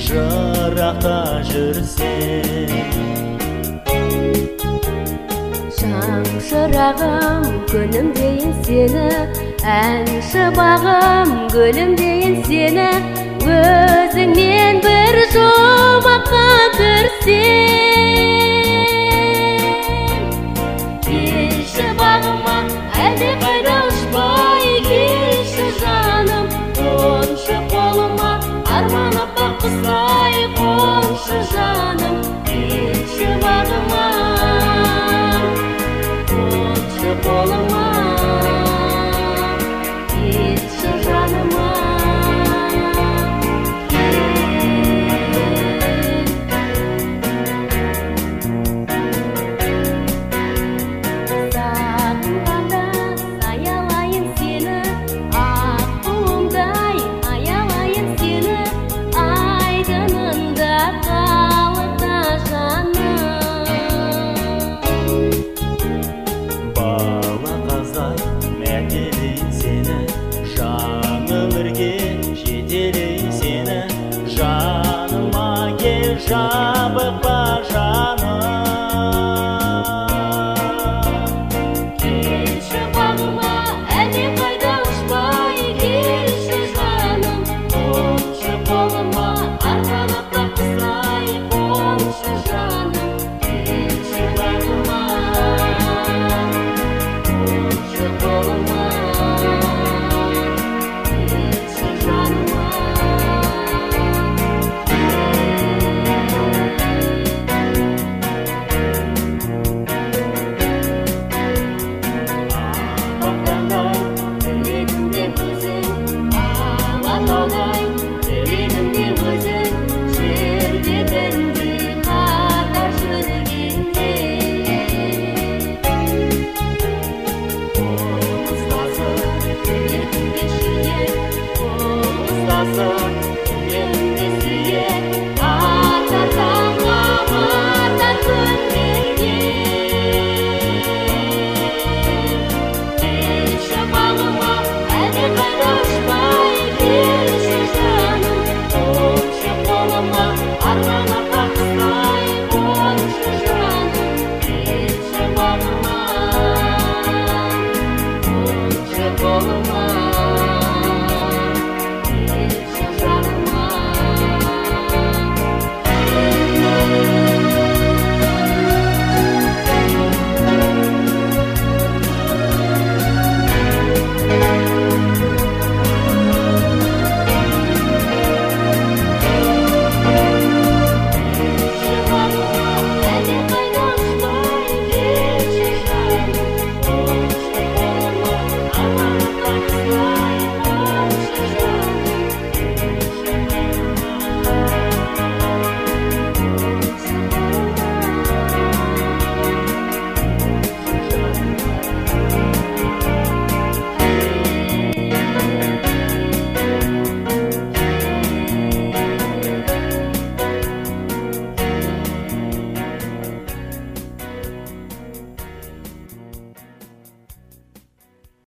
жырақта жүрсем. Шырағым, күнім дейін сені, әнші бағым, гүлім дейін сені, өзіңмен бір жұмаққа кірсем. Келші бағыма, әлде қайда ұшпай, келші жаным, қоншы қолыма, арманып құстай, қоншы жаным, келші бағыма, қоншы қолыма, келші жаныма. Сағынғанда аялайын сені, ақ туымдай аялайын сені, айдынында қалықта жаным. Балақаздай мәтелейін сені, жаң өмірге жетелейін сені, жаныма кел жан.